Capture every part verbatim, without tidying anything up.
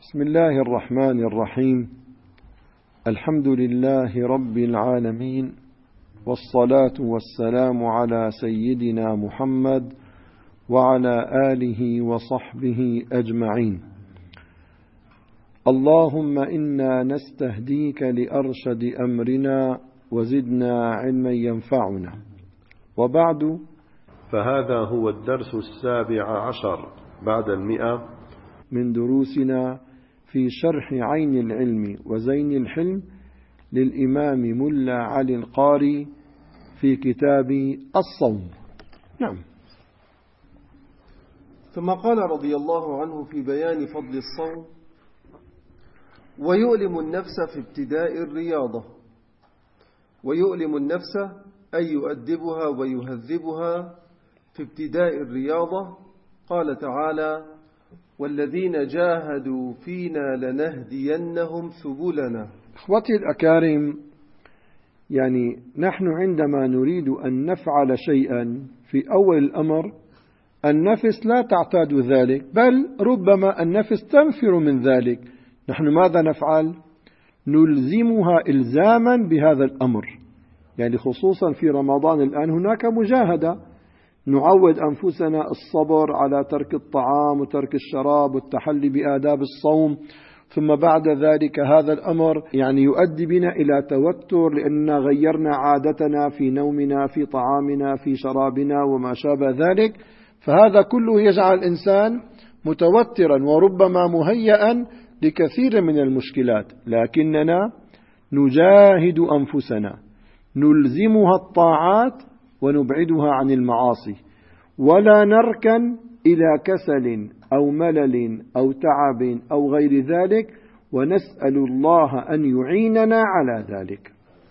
بسم الله الرحمن الرحيم. الحمد لله رب العالمين، والصلاة والسلام على سيدنا محمد وعلى آله وصحبه أجمعين. اللهم إنا نستهديك لأرشد أمرنا وزدنا علما ينفعنا. وبعد، فهذا هو الدرس السابع عشر بعد المئة من دروسنا في شرح عين العلم وزين الحلم للإمام ملا علي القاري في كتاب الصوم. نعم. ثم قال رضي الله عنه في بيان فضل الصوم: ويؤلم النفس في ابتداء الرياضة. ويؤلم النفس أي يؤدبها ويهذبها في ابتداء الرياضة. قال تعالى: والذين جاهدوا فينا لنهدينهم سبلنا. أخوتي الأكارم، يعني نحن عندما نريد أن نفعل شيئا في أول الأمر النفس لا تعتاد ذلك، بل ربما النفس تنفر من ذلك. نحن ماذا نفعل؟ نلزمها إلزاما بهذا الأمر، يعني خصوصا في رمضان الآن هناك مجاهدة، نعود أنفسنا الصبر على ترك الطعام وترك الشراب والتحلي بآداب الصوم. ثم بعد ذلك هذا الأمر يعني يؤدي بنا إلى توتر، لأننا غيرنا عادتنا في نومنا، في طعامنا، في شرابنا وما شابه ذلك. فهذا كله يجعل الإنسان متوترا وربما مهيئا لكثير من المشكلات. لكننا نجاهد أنفسنا، نلزمها الطاعات ونبعدها عن المعاصي، ولا نركن إلى كسل أو ملل أو تعب أو غير ذلك، ونسأل الله أن يعيننا على ذلك.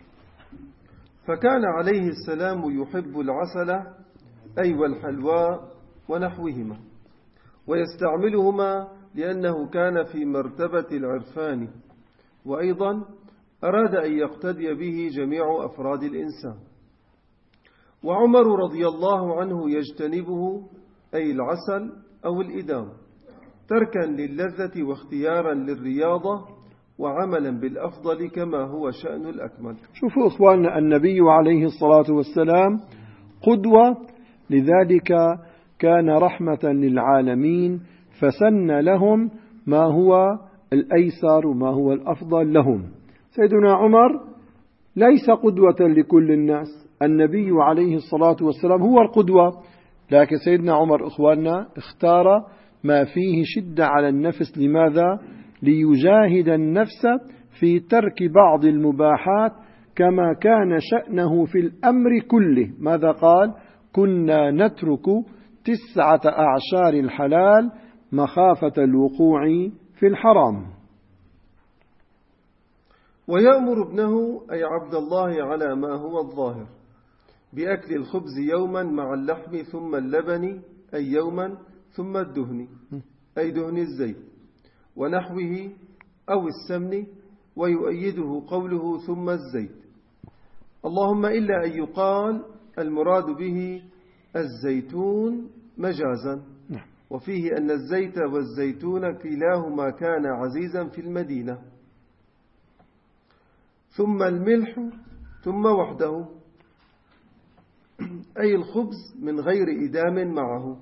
فكان عليه السلام يحب العسل أي والحلوى ونحوهما، ويستعملهما لأنه كان في مرتبة العرفان، وأيضا أراد أن يقتدي به جميع أفراد الإنسان. وعمر رضي الله عنه يجتنبه أي العسل أو الإدام تركا للذة واختيارا للرياضة وعملا بالأفضل كما هو شأن الأكمل. شوفوا إخواننا، النبي عليه الصلاة والسلام قدوة، لذلك كان رحمة للعالمين، فسن لهم ما هو الأيسر وما هو الأفضل لهم. سيدنا عمر ليس قدوة لكل الناس، النبي عليه الصلاة والسلام هو القدوة، لكن سيدنا عمر إخواننا اختار ما فيه شدة على النفس. لماذا؟ ليجاهد النفس في ترك بعض المباحات كما كان شأنه في الأمر كله. ماذا قال؟ كنا نترك تسعة أعشار الحلال مخافة الوقوع في الحرام. ويأمر ابنه أي عبد الله على ما هو الظاهر بأكل الخبز يوما مع اللحم ثم اللبن أي يوما ثم الدهن أي دهن الزيت ونحوه أو السمن، ويؤيده قوله ثم الزيت، اللهم إلا أن يقال المراد به الزيتون مجازا، وفيه أن الزيت والزيتون كلاهما كان عزيزا في المدينة. ثم الملح ثم وحده أي الخبز من غير إدام معه.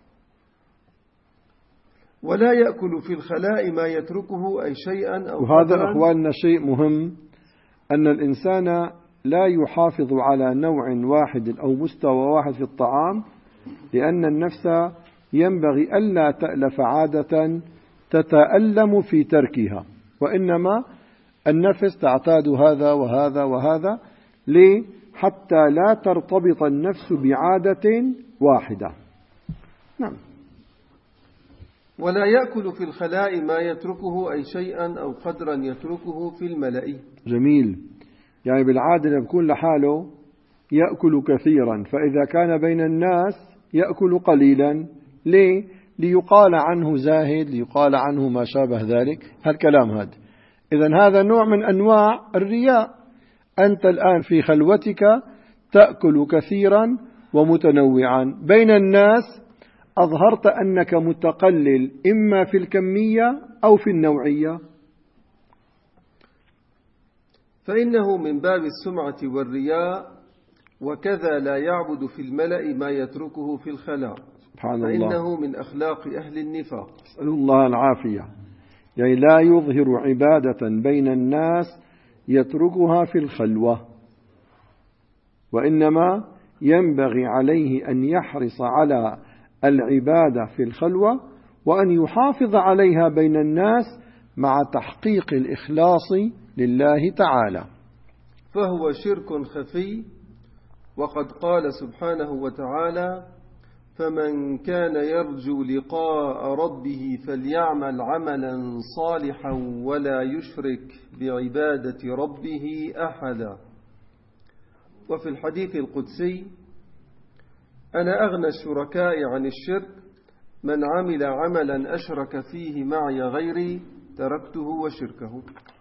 ولا يأكل في الخلاء ما يتركه أي شيئا أو وهذا أخواننا شيء مهم، أن الإنسان لا يحافظ على نوع واحد أو مستوى واحد في الطعام، لأن النفس ينبغي ألا تألف عادة تتألم في تركها، وإنما النفس تعتاد هذا وهذا وهذا، ليه؟ حتى لا ترتبط النفس بعادة واحدة. نعم. ولا يأكل في الخلاء ما يتركه أي شيئا أو قدرا يتركه في الملأ. جميل. يعني بالعادة يكون لحاله يأكل كثيرا، فإذا كان بين الناس يأكل قليلا. ليه؟ ليقال عنه زاهد، ليقال عنه ما شابه ذلك، هالكلام هذا. إذن هذا نوع من أنواع الرياء. أنت الآن في خلوتك تأكل كثيرا ومتنوعا، بين الناس أظهرت أنك متقلل إما في الكمية أو في النوعية. فإنه من باب السمعة والرياء، وكذا لا يعبد في الملأ ما يتركه في الخلاء، فإنه من أخلاق أهل النفاق. أسأل الله العافية. يعني لا يظهر عبادة بين الناس يتركها في الخلوة، وإنما ينبغي عليه أن يحرص على العبادة في الخلوة، وأن يحافظ عليها بين الناس مع تحقيق الإخلاص لله تعالى. فهو شرك خفي، وقد قال سبحانه وتعالى: فمن كان يرجو لقاء ربه فليعمل عملا صالحا ولا يشرك بعبادة ربه أحدا. وفي الحديث القدسي: أنا أغنى الشركاء عن الشرك، من عمل عملا أشرك فيه معي غيري تركته وشركه.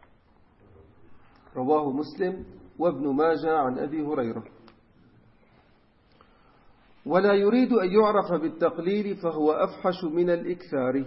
رواه مسلم وابن ماجه عن أبي هريرة. ولا يريد أن يعرف بالتقليل فهو أفحش من الإكثار،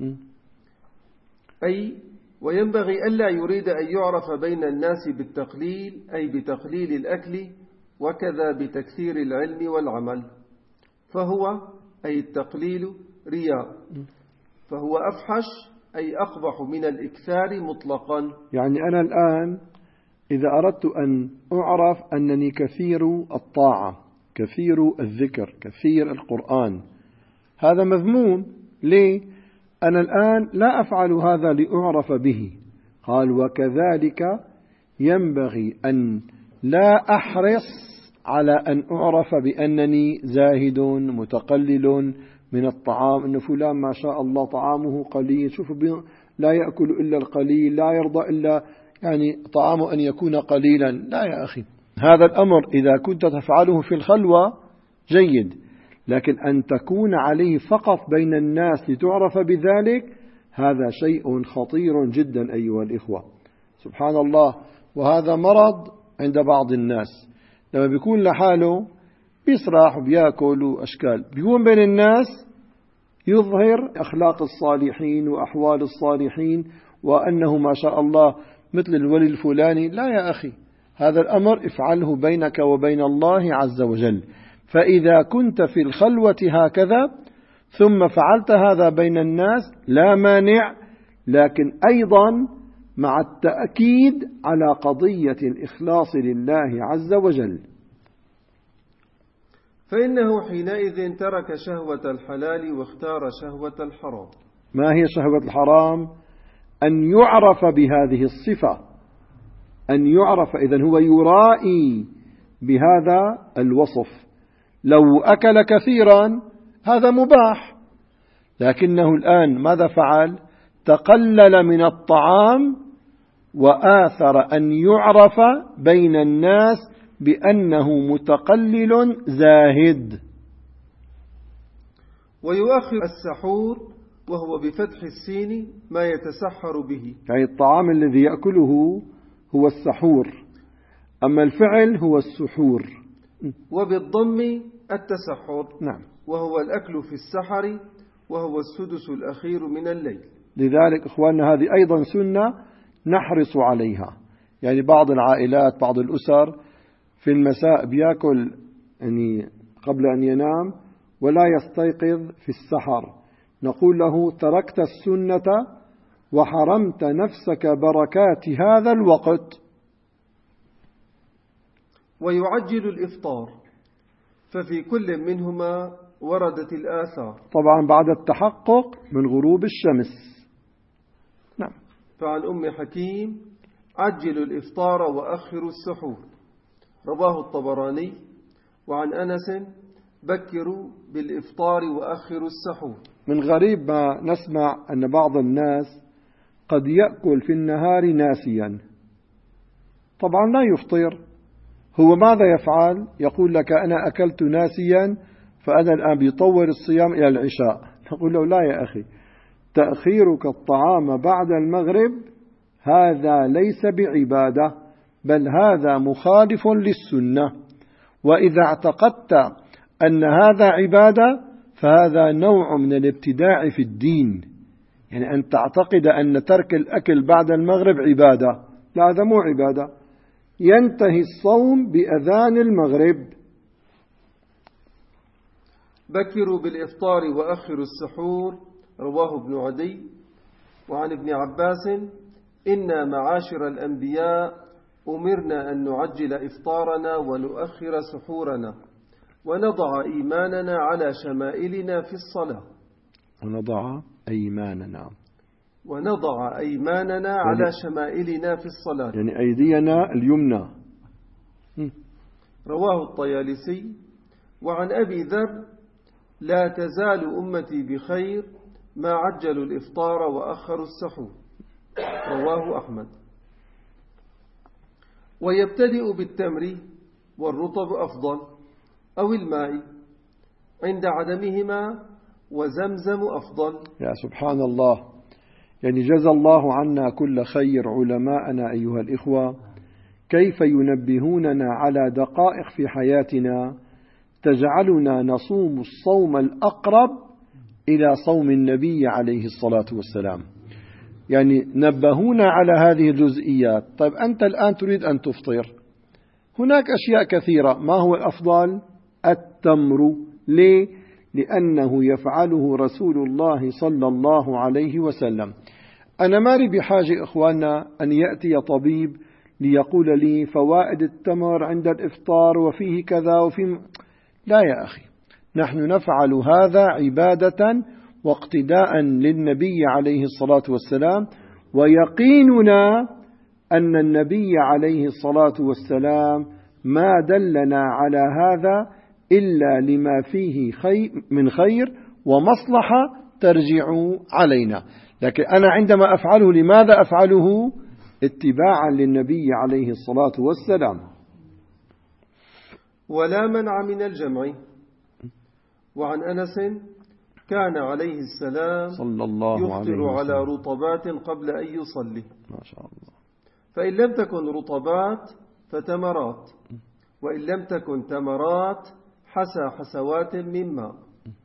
أي وينبغي ألا يريد أن يعرف بين الناس بالتقليل، أي بتقليل الأكل، وكذا بتكثير العلم والعمل، فهو أي التقليل رياء، فهو أفحش أي أقبح من الإكثار مطلقا. يعني أنا الآن إذا أردت أن أعرف أنني كثير الطاعة، كثير الذكر، كثير القرآن، هذا مذموم. ليه؟ أنا الآن لا أفعل هذا لأعرف به. قال: وكذلك ينبغي أن لا أحرص على أن أعرف بأنني زاهد متقلل من الطعام، أن فلان ما شاء الله طعامه قليل، شوف لا يأكل إلا القليل، لا يرضى إلا يعني طعامه أن يكون قليلا. لا يا أخي، هذا الأمر إذا كنت تفعله في الخلوة جيد، لكن أن تكون عليه فقط بين الناس لتعرف بذلك، هذا شيء خطير جدا أيها الإخوة. سبحان الله. وهذا مرض عند بعض الناس، لما بيكون لحاله بيسرح وبيأكل وأشكال، بيكون بين الناس يظهر أخلاق الصالحين وأحوال الصالحين وأنه ما شاء الله مثل الولي الفلاني. لا يا أخي، هذا الأمر افعله بينك وبين الله عز وجل. فإذا كنت في الخلوة هكذا ثم فعلت هذا بين الناس لا مانع، لكن أيضا مع التأكيد على قضية الإخلاص لله عز وجل. فإنه حينئذ ترك شهوة الحلال واختار شهوة الحرام. ما هي شهوة الحرام؟ أن يعرف بهذه الصفة، أن يعرف، إذن هو يرائي بهذا الوصف. لو أكل كثيرا هذا مباح، لكنه الآن ماذا فعل؟ تقلل من الطعام وآثر أن يعرف بين الناس بأنه متقلل زاهد. ويؤخر السحور، وهو بفتح السين ما يتسحر به، يعني الطعام الذي يأكله هو السحور، أما الفعل هو السحور. وبالضم التسحر، نعم، وهو الأكل في السحر، وهو السدس الأخير من الليل. لذلك إخواننا هذه أيضا سنة نحرص عليها. يعني بعض العائلات، بعض الأسر في المساء بيأكل يعني قبل أن ينام ولا يستيقظ في السحر، نقول له: تركت السنة وحرمت نفسك بركات هذا الوقت. ويعجل الإفطار، ففي كل منهما وردت الآثار، طبعا بعد التحقق من غروب الشمس. نعم. فعن أم حكيم: عجلوا الإفطار وأخروا السحور، رواه الطبراني. وعن أنس: بكروا بالإفطار وأخروا السحور. من غريب ما نسمع أن بعض الناس قد يأكل في النهار ناسيا، طبعا لا يفطر. هو ماذا يفعل؟ يقول لك: أنا أكلت ناسيا فأنا الآن بيطور الصيام إلى العشاء. نقول له: لا يا أخي، تأخيرك الطعام بعد المغرب هذا ليس بعبادة، بل هذا مخالف للسنة. وإذا اعتقدت أن هذا عبادة فهذا نوع من الابتداع في الدين، يعني أن تعتقد أن ترك الأكل بعد المغرب عبادة. لا، هذا مو عبادة. ينتهي الصوم بأذان المغرب. بكروا بالإفطار وأخروا السحور، رواه ابن عدي. وعن ابن عباس: إنا معاشر الأنبياء أمرنا أن نعجل إفطارنا ونؤخر سحورنا ونضع إيماننا على شمائلنا في الصلاة. ونضع أيماننا ونضع أيماننا يعني على شمائلنا في الصلاة، يعني أيدينا اليمنى. رواه الطيالسي. وعن أبي ذر: لا تزال أمتي بخير ما عجلوا الإفطار وأخروا السحور، رواه أحمد. ويبتدئ بالتمر والرطب أفضل، أو الماء عند عدمهما، وزمزم أفضل. يا سبحان الله، يعني جزى الله عنا كل خير علماءنا أيها الإخوة، كيف ينبهوننا على دقائق في حياتنا تجعلنا نصوم الصوم الأقرب إلى صوم النبي عليه الصلاة والسلام. يعني نبهونا على هذه الجزئيات. طيب أنت الآن تريد أن تفطر، هناك أشياء كثيرة. ما هو الأفضل؟ التمر. ليه؟ لأنه يفعله رسول الله صلى الله عليه وسلم. أنا مالي بحاجة إخواننا أن يأتي طبيب ليقول لي فوائد التمر عند الإفطار وفيه كذا وفيه. لا يا أخي، نحن نفعل هذا عبادة واقتداء للنبي عليه الصلاة والسلام، ويقيننا أن النبي عليه الصلاة والسلام ما دلنا على هذا إلا لما فيه خير من خير ومصلحة ترجع علينا. لكن أنا عندما أفعله، لماذا أفعله؟ اتباعا للنبي عليه الصلاة والسلام. ولا منع من الجمع. وعن أنس: كان عليه السلام صلى الله عليه يفطر وسلم على رطبات قبل أن يصلي، ما شاء الله. فإن لم تكن رطبات فتمرات، وإن لم تكن تمرات حسى حسوات من ماء.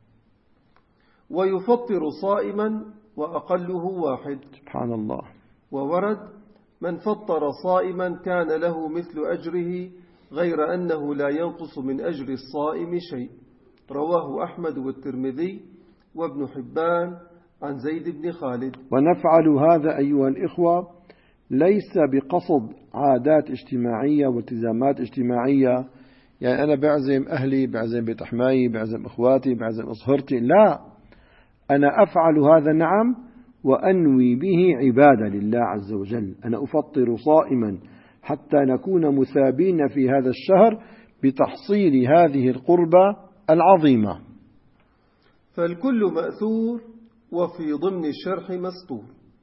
ويفطر صائما وأقله واحد. سبحان الله. وورد: من فطر صائما كان له مثل أجره، غير أنه لا ينقص من أجر الصائم شيء، رواه أحمد والترمذي وابن حبان عن زيد بن خالد. ونفعل هذا أيها الإخوة ليس بقصد عادات اجتماعية والتزامات اجتماعية، يعني أنا بعزم أهلي، بعزم بيت حماي، بعزم إخواتي، بعزم أصهرتي. لا، أنا أفعل هذا نعم، وأنوي به عبادة لله عز وجل. أنا أفطر صائما حتى نكون مثابين في هذا الشهر بتحصيل هذه القربة العظيمة. فالكل مأثور، وفي ضمن الشرح مسطور.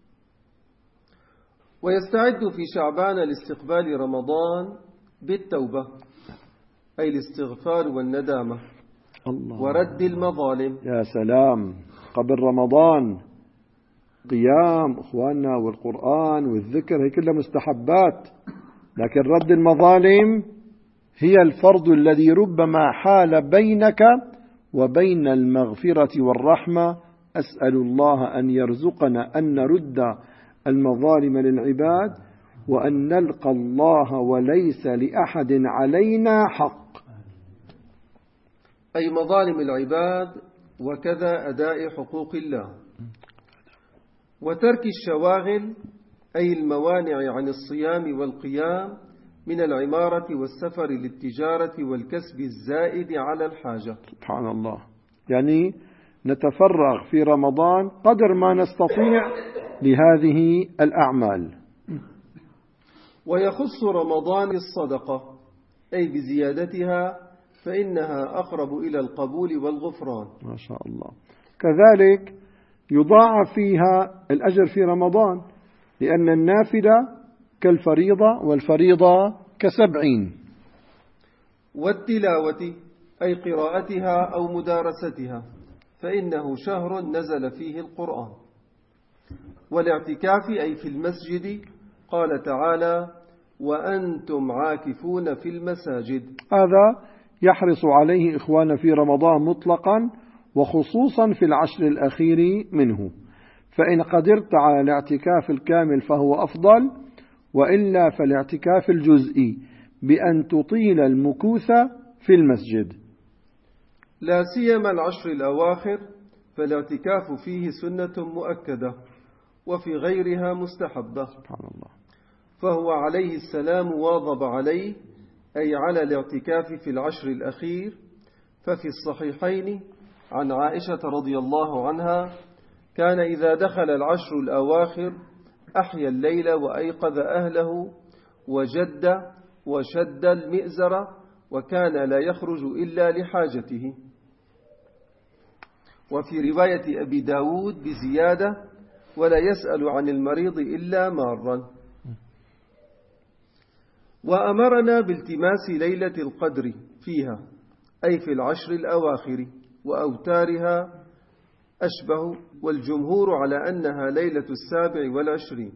ويستعد في شعبان لاستقبال رمضان بالتوبة، أي الاستغفار والندامة الله. ورد المظالم. يا سلام، قبل رمضان قيام أخواننا والقرآن والذكر هي كلها مستحبات، لكن رد المظالم هي الفرض الذي ربما حال بينك وبين المغفرة والرحمة. أسأل الله أن يرزقنا أن نرد المظالم للعباد، وأن نلقى الله وليس لأحد علينا حق. أي مظالم العباد، وكذا أداء حقوق الله. وترك الشواغل، أي الموانع عن الصيام والقيام من العمارة والسفر للتجارة والكسب الزائد على الحاجة. سبحان الله، يعني نتفرغ في رمضان قدر ما نستطيع لهذه الأعمال. ويخص رمضان الصدقة، أي بزيادتها، فإنها أقرب إلى القبول والغفران. ما شاء الله. كذلك يضاعف فيها الأجر في رمضان، لأن النافلة كالفريضة والفريضة كسبعين. والتلاوة، أي قراءتها أو مدارستها، فإنه شهر نزل فيه القرآن. والاعتكاف، أي في المسجد، قال تعالى: وأنتم عاكفون في المساجد. هذا يحرص عليه إخوانا في رمضان مطلقا، وخصوصا في العشر الأخير منه، فإن قدرت على الاعتكاف الكامل فهو أفضل، وإلا فالاعتكاف الجزئي بأن تطيل المكوث في المسجد. لا سيما العشر الأواخر فالاعتكاف فيه سنة مؤكدة، وفي غيرها مستحبة. سبحان الله. فهو عليه السلام واظب عليه، أي على الاعتكاف في العشر الأخير. ففي الصحيحين عن عائشة رضي الله عنها كان إذا دخل العشر الأواخر أحيا الليل وأيقظ أهله وجد وشد المئزر، وكان لا يخرج إلا لحاجته. وفي رواية أبي داود بزيادة: ولا يسأل عن المريض إلا مارا. وأمرنا بالتماس ليلة القدر فيها، أي في العشر الأواخر وأوتارها أشبه، والجمهور على أنها ليلة السابع والعشرين.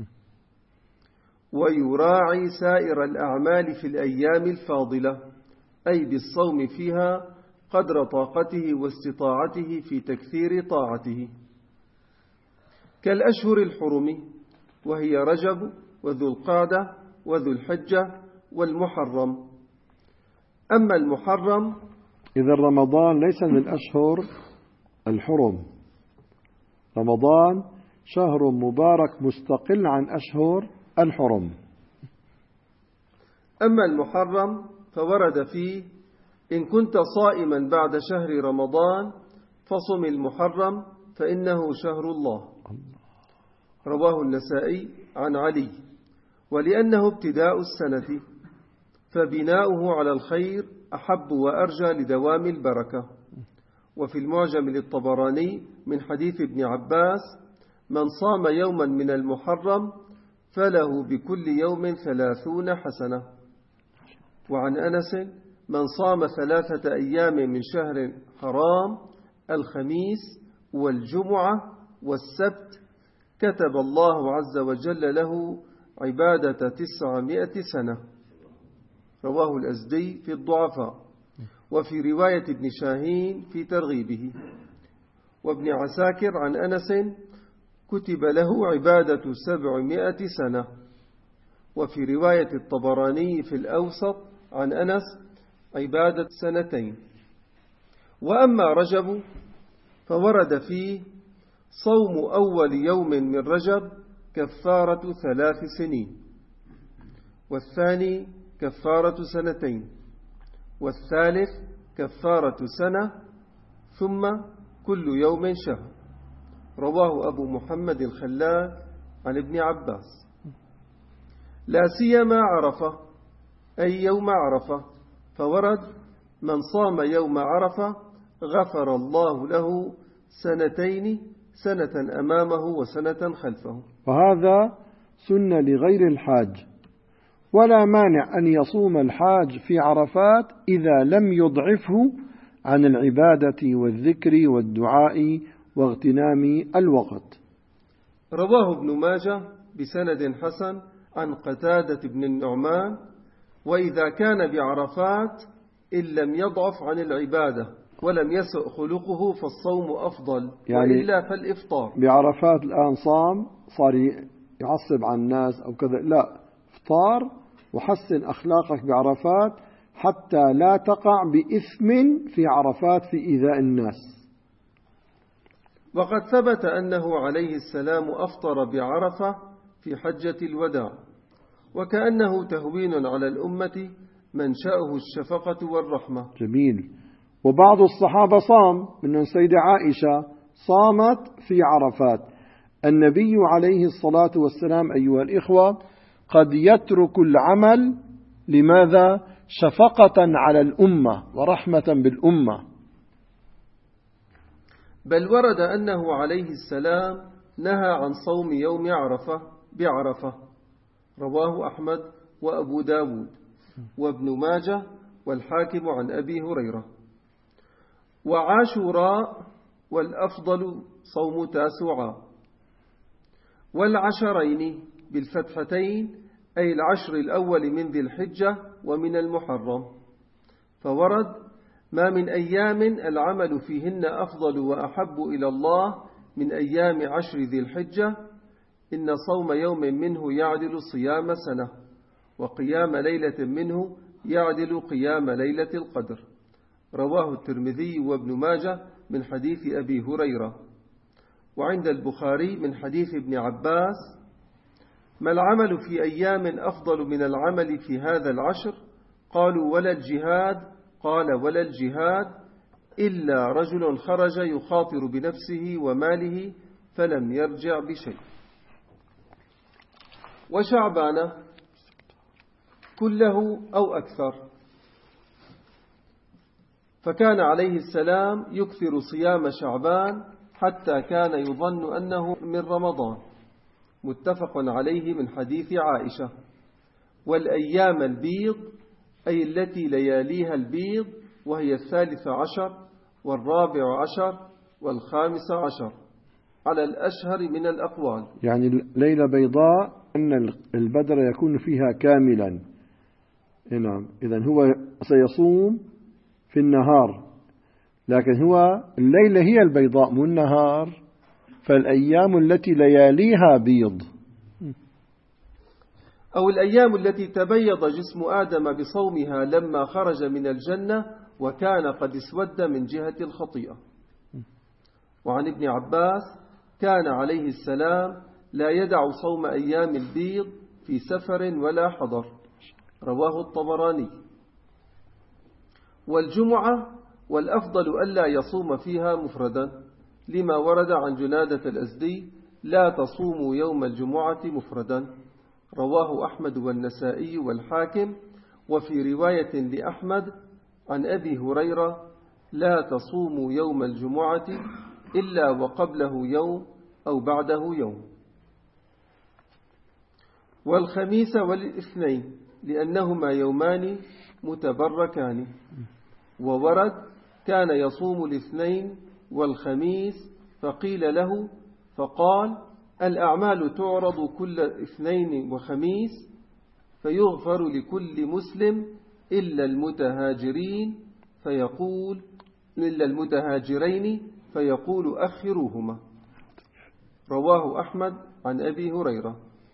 ويراعي سائر الأعمال في الأيام الفاضلة، أي بالصوم فيها قدر طاقته واستطاعته في تكثير طاعته، كالأشهر الحرم، وهي رجب وذو القعدة وذو الحجة والمحرم. أما المحرم إذا رمضان ليس من الأشهر الحرم، رمضان شهر مبارك مستقل عن أشهر الحرم. أما المحرم فورد فيه: إن كنت صائما بعد شهر رمضان فصم المحرم فإنه شهر الله. رواه النسائي عن علي. ولأنه ابتداء السنة فبناؤه على الخير أحب وأرجى لدوام البركة. وفي المعجم للطبراني من حديث ابن عباس: من صام يوما من المحرم فله بكل يوم ثلاثون حسنة. وعن أنس: من صام ثلاثة أيام من شهر حرام، الخميس والجمعة والسبت، كتب الله عز وجل له عبادة تسعمائة سنة. رواه الأزدي في الضعفاء، وفي رواية ابن شاهين في ترغيبه. وابن عساكر عن أنس: كتب له عبادة سبعمائة سنة. وفي رواية الطبراني في الأوسط عن أنس: عبادة سنتين. وأما رجب فورد فيه: صوم أول يوم من رجب كفارة ثلاث سنين، والثاني كفارة سنتين، والثالث كفارة سنة، ثم كل يوم شهر. رواه أبو محمد الخلال عن ابن عباس. لا سيما عرفة، أي يوم عرفة، فورد: من صام يوم عرفة غفر الله له سنتين، سنة أمامه وسنة خلفه. وهذا سنة لغير الحاج، ولا مانع أن يصوم الحاج في عرفات إذا لم يضعفه عن العبادة والذكر والدعاء واغتنام الوقت. رواه ابن ماجه بسند حسن عن قتادة بن النعمان: وإذا كان بعرفات إن لم يضعف عن العبادة ولم يسؤ خلقه فالصوم أفضل، يعني وإلا فالإفطار. بعرفات الآن صام صار يعصب عن الناس أو كذا، لا، افطار وحسن أخلاقك بعرفات حتى لا تقع بإثم في عرفات في إيذاء الناس. وقد ثبت أنه عليه السلام أفطر بعرفة في حجة الوداع، وكأنه تهوين على الأمة منشأه الشفقة والرحمة. جميل. وبعض الصحابة صام، منهم سيدة عائشة صامت في عرفات. النبي عليه الصلاة والسلام أيها الإخوة قد يترك العمل، لماذا؟ شفقة على الأمة ورحمة بالأمة. بل ورد أنه عليه السلام نهى عن صوم يوم عرفة بعرفة. رواه أحمد وأبو داود وابن ماجه والحاكم عن أبي هريرة. وعاشوراء والأفضل صوم تاسوعا، والعشرين بالفتحتين أي العشر الأول من ذي الحجة ومن المحرم. فورد: ما من أيام العمل فيهن أفضل وأحب إلى الله من أيام عشر ذي الحجة، إن صوم يوم منه يعدل صيام سنة، وقيام ليلة منه يعدل قيام ليلة القدر. رواه الترمذي وابن ماجه من حديث أبي هريرة. وعند البخاري من حديث ابن عباس: ما العمل في أيام أفضل من العمل في هذا العشر؟ قالوا: ولا الجهاد. قال: ولا الجهاد إلا رجل خرج يخاطر بنفسه وماله فلم يرجع بشيء. وشعبان كله أو أكثر، فكان عليه السلام يكثر صيام شعبان حتى كان يظن أنه من رمضان، متفق عليه من حديث عائشة. والأيام البيض أي التي لياليها البيض، وهي الثالث عشر والرابع عشر والخامس عشر على الأشهر من الأقوال. يعني ليلة بيضاء أن البدر يكون فيها كاملا. نعم، إذن هو سيصوم في النهار، لكن هو الليلة هي البيضاء مو النهار، فالأيام التي لياليها بيض. أو الأيام التي تبيض جسم آدم بصومها لما خرج من الجنة وكان قد اسود من جهة الخطيئة. وعن ابن عباس: كان عليه السلام لا يدع صوم أيام البيض في سفر ولا حضر. رواه الطبراني. والجمعة والأفضل ألا يصوم فيها مفردا، لما ورد عن جنادة الأزدي: لا تصوموا يوم الجمعة مفردا. رواه أحمد والنسائي والحاكم. وفي رواية لأحمد عن أبي هريرة: لا تصوموا يوم الجمعة إلا وقبله يوم أو بعده يوم. والخميس والاثنين لأنهما يومان متبركان. وورد: كان يصوم الاثنين والخميس، فقيل له فقال: الأعمال تعرض كل اثنين وخميس، فيغفر لكل مسلم إلا المتهاجرين فيقول إلا المتهاجرين فيقول أخروهما. رواه أحمد عن أبي هريرة.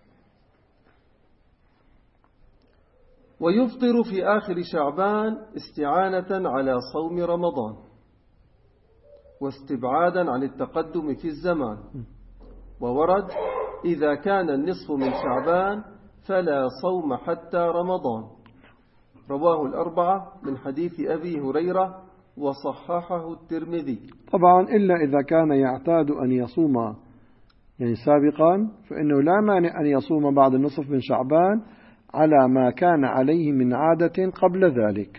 ويفطر في آخر شعبان استعانة على صوم رمضان واستبعادا عن التقدم في الزمان. وورد: إذا كان النصف من شعبان فلا صوم حتى رمضان. رواه الأربعة من حديث أبي هريرة وصححه الترمذي. طبعا إلا إذا كان يعتاد أن يصوم يعني سابقا، فإنه لا مانع أن يصوم بعد النصف من شعبان على ما كان عليه من عادة قبل ذلك.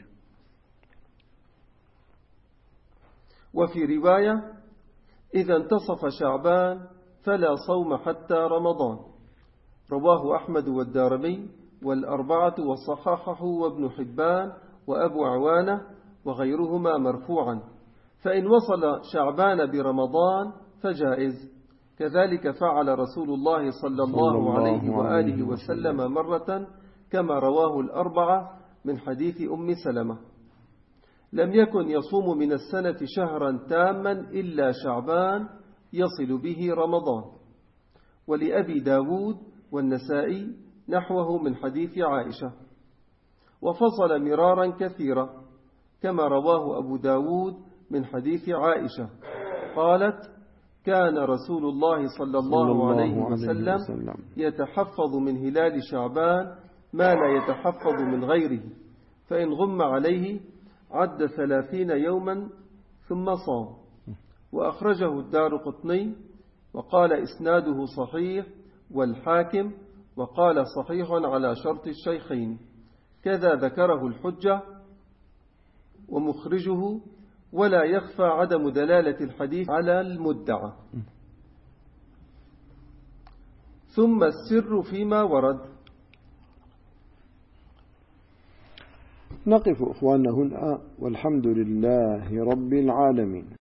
وفي رواية: إذا انتصف شعبان فلا صوم حتى رمضان. رواه أحمد والدارمي والأربعة وصححه وابن حبان وأبو عوانة وغيرهما مرفوعا، فإن وصل شعبان برمضان فجائز. كذلك فعل رسول الله صلى الله عليه وآله وسلم مرة، كما رواه الأربعة من حديث أم سلمة. لم يكن يصوم من السنة شهرا تاما إلا شعبان يصل به رمضان. ولأبي داود والنسائي نحوه من حديث عائشة. وفصل مرارا كثيرا، كما رواه أبو داود من حديث عائشة قالت: كان رسول الله صلى الله عليه وسلم يتحفظ من هلال شعبان ما لا يتحفظ من غيره، فإن غم عليه عد ثلاثين يوما ثم صام. وأخرجه الدارقطني وقال إسناده صحيح، والحاكم وقال صحيح على شرط الشيخين، كذا ذكره الحجة ومخرجه. ولا يخفى عدم دلالة الحديث على المدعى. ثم السر فيما ورد. نقف أخواننا هنا، والحمد لله رب العالمين.